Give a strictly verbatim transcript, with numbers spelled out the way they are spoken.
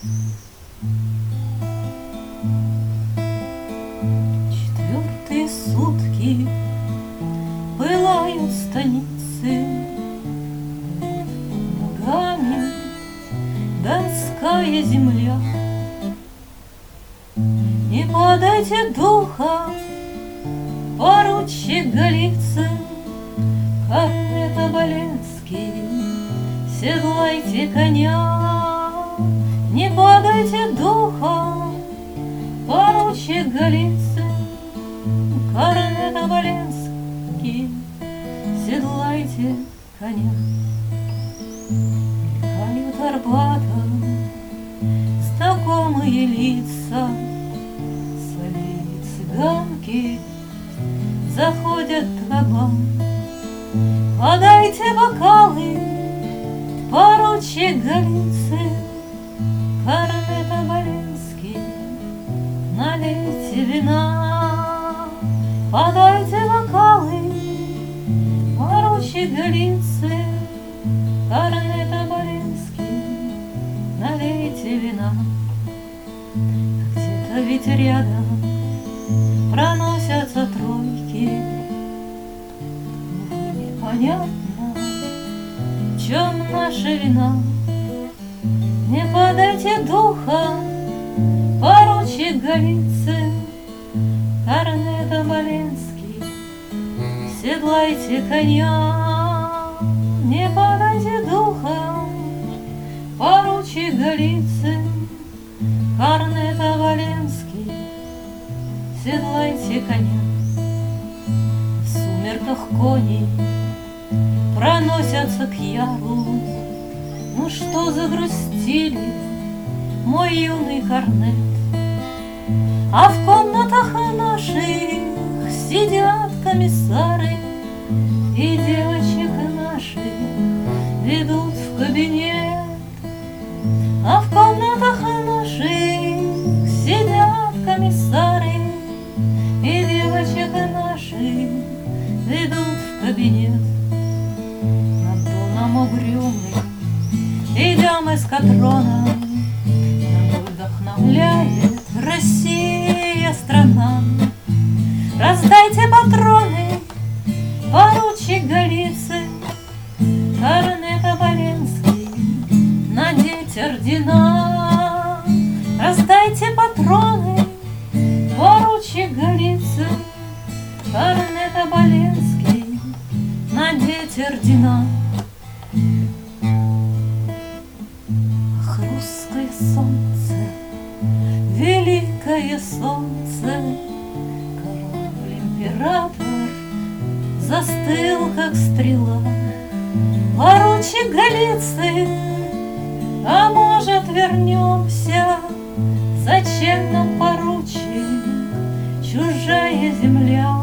Четвертые сутки пылают станицы, ногами донская земля. Не подайте духа, поручик Голицын, корнет Оболенский, седлайте коня. Не подайте духа, поручик Голицын, корнет Оболенский, седлайте коня. Мелькают Арбатом знакомые лица, солей цыганки заходят в кабан. Подайте бокалы, поручик Голицын, корнет Оболенский, налейте вина. Подайте бокалы, поручик Голицын, корнет Оболенский, налейте вина. Где-то ведь рядом проносятся тройки. Увы, непонятно, в чем наша вина. Не подайте духа, поручик Голицын, корнет Оболенский, седлайте коня. Не подайте духа, поручик Голицын, корнет Оболенский, седлайте коня. В сумерках кони проносятся к яру. Ну что загрустили, мой юный корнет? А в комнатах наших сидят комиссары, и девочек наших ведут в кабинет. А в комнатах наших сидят комиссары, и девочек наших ведут в кабинет. Над доном угрюмым идем эскадроном, нам вдохновляет Россия страна. Раздайте патроны, поручик Голицын, корнет Оболенский, надеть ордена. Раздайте патроны, поручик Голицын, корнет Оболенский, надеть ордена. Ах, русское солнце, великое солнце, корабль-император застыл, как стрела. Поручик Голицын, а может вернемся? Зачем нам, поручик, чужая земля?